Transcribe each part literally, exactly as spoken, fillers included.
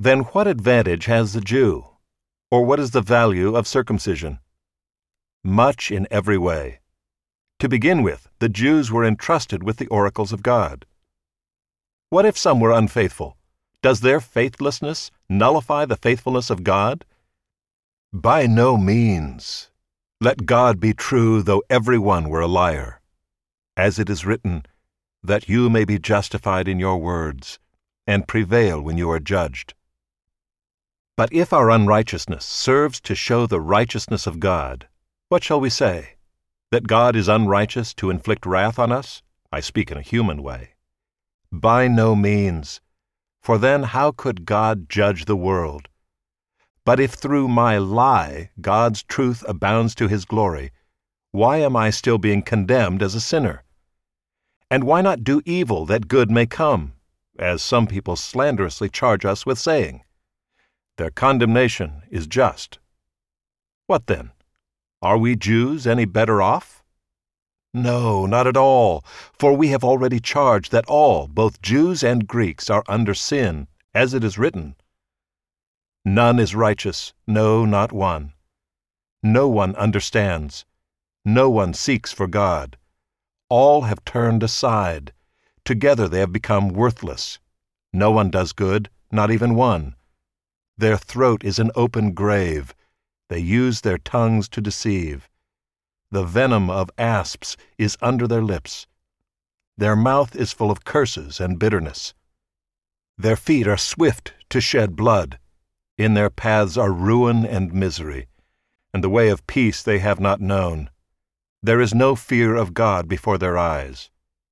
Then what advantage has the Jew? Or what is the value of circumcision? Much in every way. To begin with, the Jews were entrusted with the oracles of God. What if some were unfaithful? Does their faithlessness nullify the faithfulness of God? By no means. Let God be true, though every one were a liar. As it is written, that you may be justified in your words, and prevail when you are judged. But if our unrighteousness serves to show the righteousness of God, what shall we say? That God is unrighteous to inflict wrath on us? I speak in a human way. By no means, for then how could God judge the world? But if through my lie God's truth abounds to his glory, why am I still being condemned as a sinner? And why not do evil that good may come, as some people slanderously charge us with saying? Their condemnation is just. What then? Are we Jews any better off? No, not at all, for we have already charged that all, both Jews and Greeks, are under sin, as it is written, none is righteous, no, not one. No one understands. No one seeks for God. All have turned aside. Together they have become worthless. No one does good, not even one. Their throat is an open grave. They use their tongues to deceive. The venom of asps is under their lips. Their mouth is full of curses and bitterness. Their feet are swift to shed blood. In their paths are ruin and misery, and the way of peace they have not known. There is no fear of God before their eyes.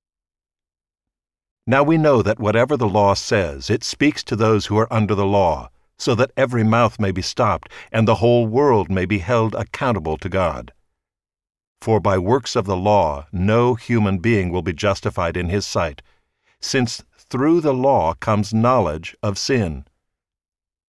Now we know that whatever the law says, it speaks to those who are under the law, so that every mouth may be stopped, and the whole world may be held accountable to God. For by works of the law no human being will be justified in his sight, since through the law comes knowledge of sin.